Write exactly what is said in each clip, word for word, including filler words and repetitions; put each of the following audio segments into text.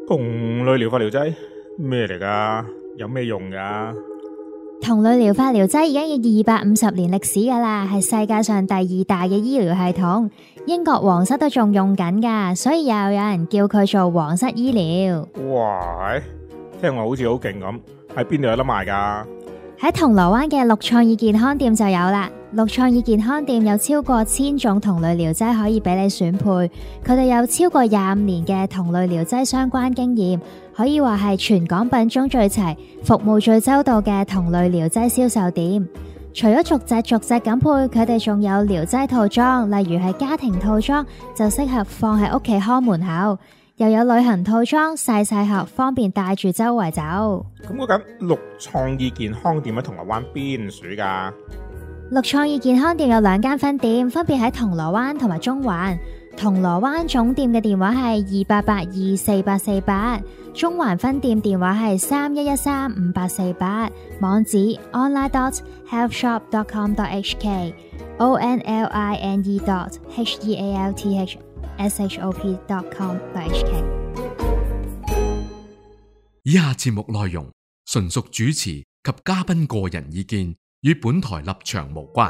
同類療法療劑咩嚟噶？有咩用噶？ 同類療法療劑已經有二百五十年歷史噶啦，係世界上第二大嘅醫療系統，英國皇室都仲用緊噶，所以又有人叫佢做皇室醫療。 哇，聽落好似好勁咁，喺邊度有得賣噶？ 喺銅鑼灣嘅綠創意健康店就有啦。綠創意健康店有超過千種同類療劑可以俾你選配，佢哋有超過廿五年嘅同類療劑相關經驗，可以話係全港品種最齊、服務最周到嘅同類療劑銷售店。除咗逐隻逐隻咁配，佢哋仲有療劑套裝，例如係家庭套裝，就適合放喺屋企看門口。又有旅行套裝，細細盒，方便帶住周圍走。 咁嗰間綠創意健康店喺銅鑼灣邊處噶？ 綠創意健康店有兩間分店，分別喺銅鑼灣同埋中環。銅鑼灣總店嘅電話係二八八二四八四八，中環分店電話係三一一三五八四八，網址 online dot healthshop dot com dot h k o n l i n e dot h e a l t h s h o p dot com dot h k。 以下節目內容純屬主持及嘉賓個人意見，與本台立場無關。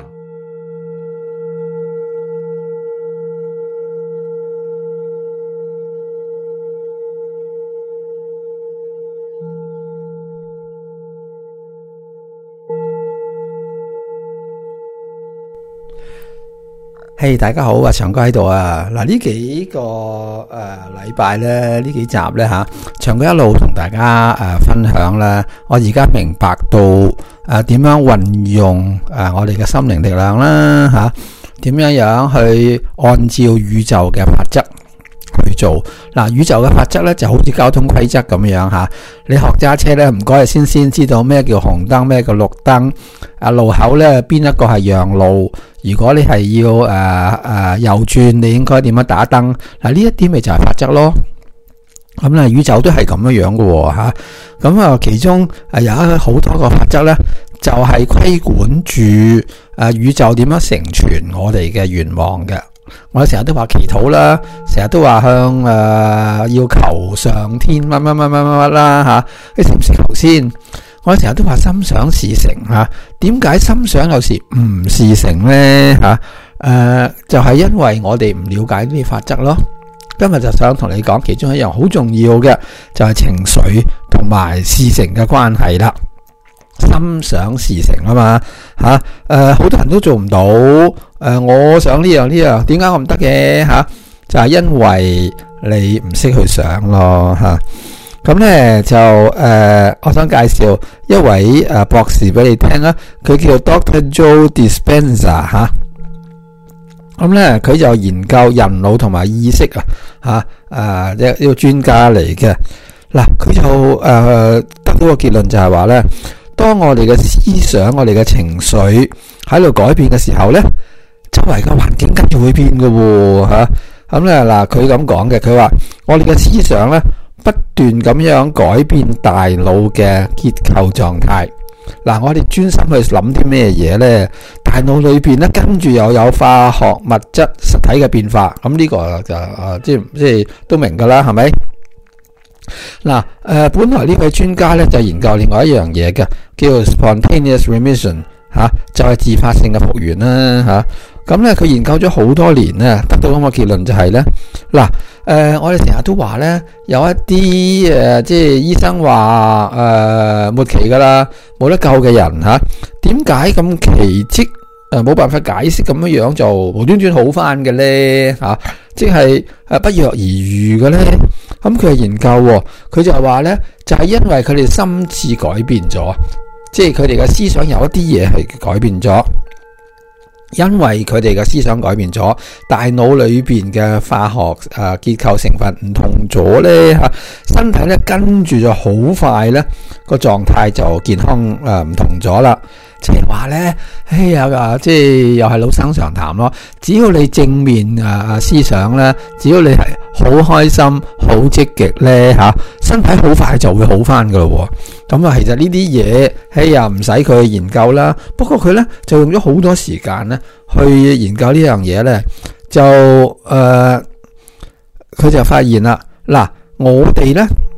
嘿、hey, 大家好啊，長哥喺度啊。嗱，呢幾個誒禮拜咧，呢幾集咧吓，長哥一路同大家誒、呃、分享啦。我而家明白到誒點樣運用誒、呃、我哋嘅心靈力量啦吓，點樣樣去按照宇宙嘅法則去做。嗱、呃，宇宙嘅法則咧就好似交通規則咁樣吓。你學揸車咧，唔該先先知道咩叫紅燈，咩叫綠燈。啊，路口咧邊一個係讓路？如果你係要誒誒、呃呃、右轉，你應該點樣打燈？嗱，呢一啲咪就係法則咯。咁、嗯、咧，宇宙都係咁樣樣嘅吓。咁啊，其中誒有一好多個法則咧，就係、是、規管住誒、呃、宇宙點樣成全我哋嘅願望嘅。我哋成日都話祈禱啦，成日都話向誒、呃、要求上天乜乜乜乜乜乜啦吓，你識唔識求先？我成日都話心想事成吓，點解心想有時唔事成呢？吓？誒、呃，就係、是、因為我哋唔了解呢啲法則咯。今日就想同你講其中一樣好重要嘅，就係、是、情緒同埋事成嘅關係啦。心想事成啊嘛吓，誒、呃，好多人都做唔到。誒、呃，我想呢樣呢樣，點解我唔得嘅吓？就係、是、因為你唔識去想咯吓。咁咧就誒、呃，我想介紹一位誒、呃、博士俾你聽啦，佢叫 Doctor Joe Dispenza 吓。咁咧佢就研究人腦同埋意識啊，吓誒一一個專家嚟嘅。嗱，佢就誒、呃、得到個結論就係話咧，當我哋嘅思想、我哋嘅情緒喺度改變嘅時候咧，周圍嘅環境跟住會變嘅喎吓。咁咧嗱，佢咁講嘅，佢話我哋嘅思想咧，不斷咁樣改變大腦嘅結構狀態。嗱，我哋專心去諗啲咩嘢呢？大腦裏邊咧跟住又有化學物質實體嘅變化。咁呢個就誒，即係即係都明噶啦，係咪？嗱，誒，本來呢位專家咧就研究另外一樣嘢嘅，叫做 spontaneous remission 吓、啊，就係、是、自發性嘅復原啦吓。咁咧佢研究咗好多年咧，得到咁嘅結論就係咧，嗱。誒、呃，我哋成日都話咧，有一啲誒、呃，即係醫生話誒、呃、末期噶啦，冇得救嘅人吓，點解咁奇蹟誒冇辦法解釋咁樣樣就無端端好翻嘅咧吓？即係誒不藥而愈嘅咧？咁佢係研究，佢就係話咧，就係、是、因為佢哋心智改變咗，即係佢哋嘅思想有一啲嘢係改變咗。因為佢哋嘅思想改變咗，大腦裏邊嘅化學誒、呃、結構成分唔同咗咧吓，身體咧跟住就好快咧個狀態就健康誒唔、呃、同咗啦。即係話咧，哎呀，即係又係老生常談咯。只要你正面誒、呃、思想咧，只要你係好開心、好積極咧吓，身體好快就會好翻噶咯。咁啊，其實呢啲嘢，哎呀，唔使佢去研究啦。不過佢咧就用咗好多時間咧去研究呢樣嘢咧，就誒，佢、呃、就發現啦。嗱，我哋咧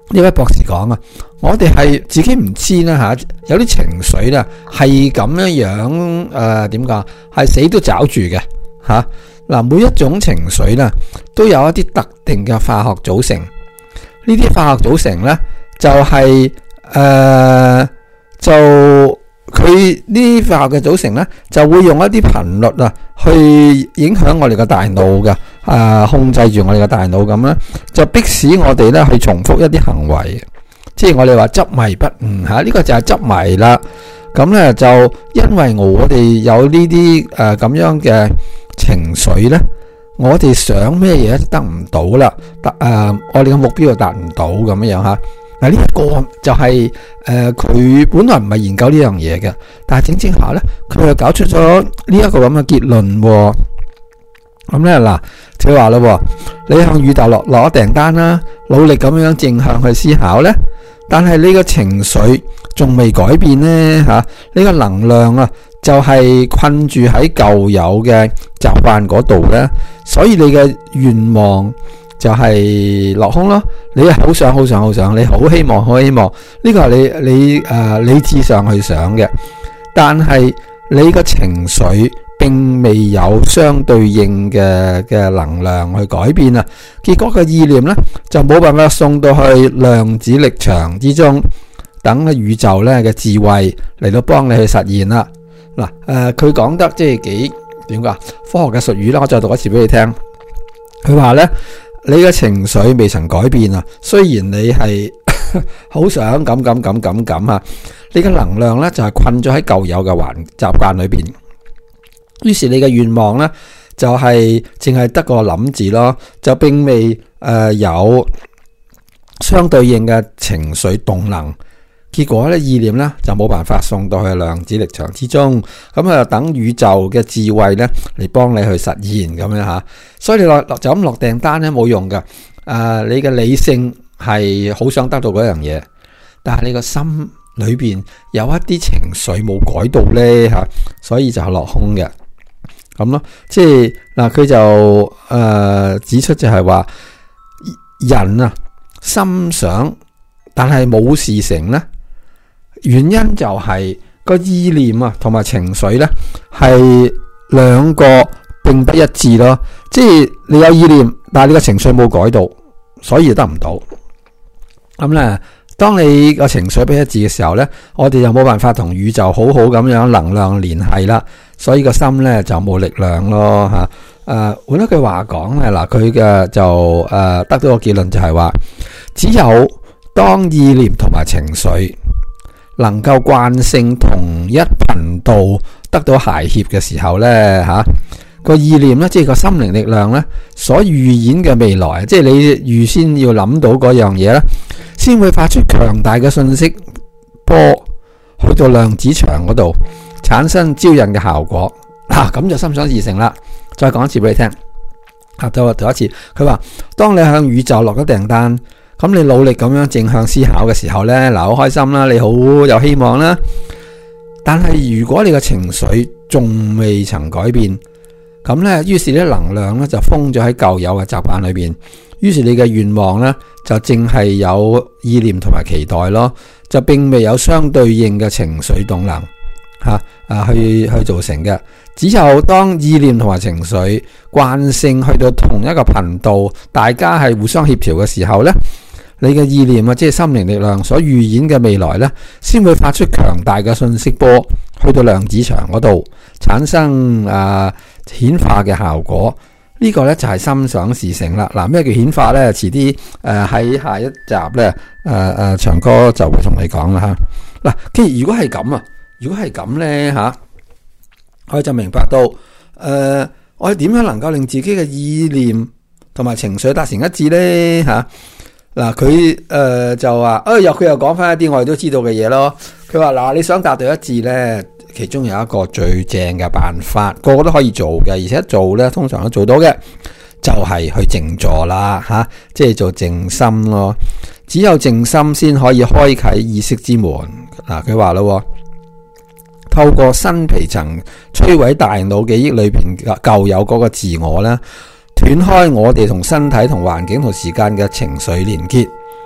呢位博士講啊，我哋係自己唔知啦吓，有啲情緒咧係咁樣樣誒，點講係死都找住嘅吓。嗱，每一種情緒咧都有一啲特定嘅化學組成，呢啲化學組成咧就係、是、誒、呃、就佢呢啲化學嘅組成咧就會用一啲頻率啊去影響我哋嘅大腦嘅，啊控制住我哋嘅大腦咁咧，就迫使我哋咧去重複一啲行為，即係我哋話執迷不悟吓，呢、這個就係執迷啦。咁咧就因為我哋有呢啲誒咁樣嘅情緒咧，我哋想咩嘢都得唔到啦，達誒、呃、我哋嘅目標又達唔到咁樣樣吓。嗱，呢一個就係誒佢本來唔係研究呢樣嘢嘅，但係整整下咧，佢又搞出咗呢一個咁嘅結論。咁咧嗱，佢話咯，你向宇宙落攞訂單啦，努力咁樣正向去思考咧，但係你個情緒仲未改變咧吓，呢、呢個能量啊就係困住喺舊有嘅習慣嗰度咧，所以你嘅願望就係落空咯。你好想好想好想，你好希望好希望，呢個係你你誒理智上去想嘅，但係你個情緒並未有相對應嘅嘅能量去改變啊，結果個意念咧就冇辦法送到去量子力場之中，等宇宙咧嘅智慧嚟到幫你去實現啦。嗱，誒佢講得即係幾點講？科學嘅術語啦，我再讀一次俾你聽。佢話咧，你嘅情緒未曾改變啊，雖然你係好想咁咁咁咁咁啊，你嘅能量咧就係困咗喺舊有嘅環習慣裏邊。於是你嘅願望咧就係淨係得個諗字咯，就並未誒、呃、有相對應嘅情緒動能。結果咧意念咧就冇辦法送到去量子力場之中，咁啊等宇宙嘅智慧咧嚟幫你去實現咁樣吓。所以你落落就咁落訂單咧冇用噶。誒、呃，你嘅理性係好想得到嗰樣嘢，但係你個心裏邊有一啲情緒冇改到咧吓，所以就係落空嘅。咁咯，即係嗱，佢就誒、呃、指出就係話人啊心想，但係冇事成咧，原因就係個意念啊同埋情緒咧係兩個並不一致咯。即係你有意念，但係你個情緒冇改到，所以得唔到。咁咧，當你個情緒不一致嘅時候咧，我哋就冇辦法同宇宙好好咁樣能量聯繫啦。所以個心咧就冇力量咯吓。誒、呃，換一句話講咧，嗱，佢嘅就誒、呃、得到個結論就係話，只有當意念同埋情緒能夠慣性同一頻道得到諧諧嘅時候咧吓，個、啊、意念咧即係個心靈力量咧所預演嘅未來，即係你預先要諗到嗰樣嘢咧，先會發出強大嘅信息波去到量子場嗰度，產生招引嘅效果。嗱，咁就心想事成啦。再講一次俾你聽。啊，再讀一次。佢話：當你向宇宙落咗訂單，咁你努力咁樣正向思考嘅時候呢，嗱，好開心啦，你好有希望啦。但係如果你嘅情緒仲未曾改變，咁呢，於是啲能量呢就封咗喺舊有嘅習慣裏邊。於是你嘅願望呢，就淨係有意念同埋期待咯，就並未有相對應嘅情緒動能吓啊去去造成嘅。只有當意念同埋情緒慣性去到同一個頻道，大家係互相協調嘅時候呢，你嘅意念啊，即係心靈力量所預演嘅未來呢，先會發出強大嘅信息波去到量子場嗰度，產生啊顯化嘅效果。呢、這個呢就係心想事成啦。嗱，咩叫顯化呢？遲啲誒喺下一集呢，誒、呃、誒長哥就會同你講啦吓。嗱，既然如果係咁啊，如果係咁呢，吓、啊，我哋就明白到誒、呃，我哋點樣能夠令自己嘅意念同埋情緒達成一致呢？吓、啊，嗱，佢誒就話，誒又佢又講翻一啲我哋都知道嘅嘢咯。佢話嗱，你想達到一致呢，其中有一個最正嘅辦法，個個都可以做嘅，而且做呢通常都做到嘅，就係、是、去靜坐啦，吓、啊，即係做靜心咯。只有靜心先可以開啟意識之門。嗱，佢話咯，透過新皮層摧毀大腦記憶裏邊舊有嗰個自我咧，斷開我哋同身體同環境同時間嘅情緒連結。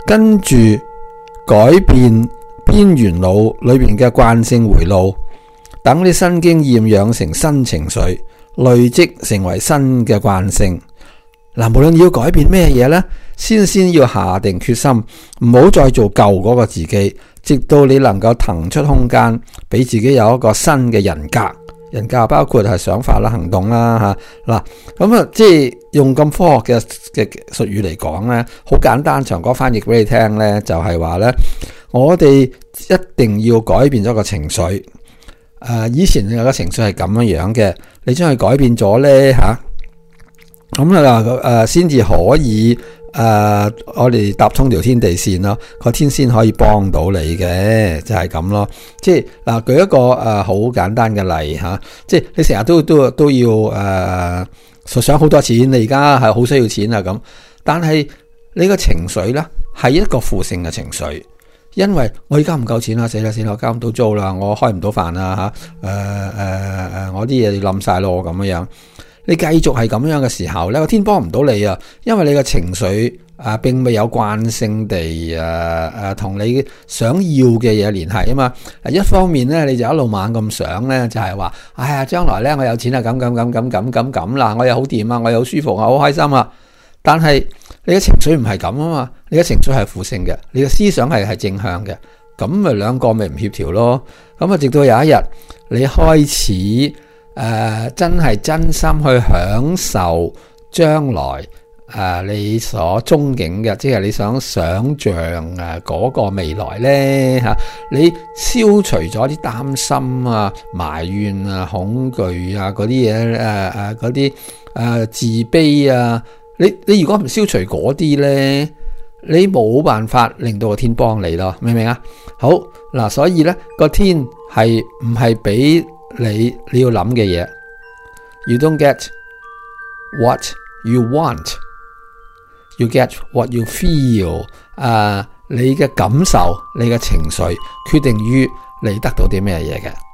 跟住改變邊緣腦裏邊嘅慣性回路，等啲新經驗養成新情緒，累積成為新嘅慣性。嗱，無論你要改變咩嘢呢，先先要下定決心，唔好再做舊嗰個自己，直到你能夠騰出空間，俾自己有一個新嘅人格。人格包括係想法啦、行動啦吓。嗱，咁啊，即係用咁科學嘅嘅術語嚟講呢，好簡單。長哥翻譯俾你聽呢，就係話呢，我哋一定要改變咗個情緒。誒、呃，以前有個情緒係咁樣樣嘅，你將佢改變咗呢。吓、啊。咁啊，誒，先至可以誒、呃，我哋搭通條天地線咯，個天先可以幫到你嘅，就係、是、咁咯。即係嗱，舉一個誒好、呃、簡單嘅例吓、啊，即係你成日都都都要誒、呃，想好多錢，你而家係好需要錢啊咁，但係你個情緒咧係一個負性嘅情緒，因為我而家唔夠錢啦，死啦死啦，我交唔到租啦，我開唔到飯啦吓，誒誒誒，我啲嘢要冧晒咯咁樣樣。你繼續係咁樣嘅時候咧，個天幫唔到你啊，因為你嘅情緒啊，並未有慣性地誒誒同你想要嘅嘢聯繫啊嘛。一方面咧，你就一路猛咁想咧，就係話，哎呀，將來咧我有錢啊，咁咁咁咁咁咁咁啦，我又好掂啊，我又好舒服啊，好開心啊。但係你嘅情緒唔係咁啊嘛，你嘅情緒係負性嘅，你嘅思想係係正向嘅，咁咪兩個咪唔協調咯。咁啊，直到有一日你開始。誒、呃，真係真心去享受將來誒、呃，你所憧憬嘅，即係你想想象誒嗰個未來呢吓、啊，你消除咗啲擔心啊、埋怨啊、恐懼啊嗰啲嘢，誒誒嗰啲誒自卑啊，你你如果唔消除嗰啲呢，你冇辦法令到個天幫你咯，明唔明啊？好嗱，所以呢個天係唔係俾你你要諗嘅嘢 ，you don't get what you want, you get what you feel。啊，你嘅感受、你嘅情緒，決定於你得到啲咩嘢嘅。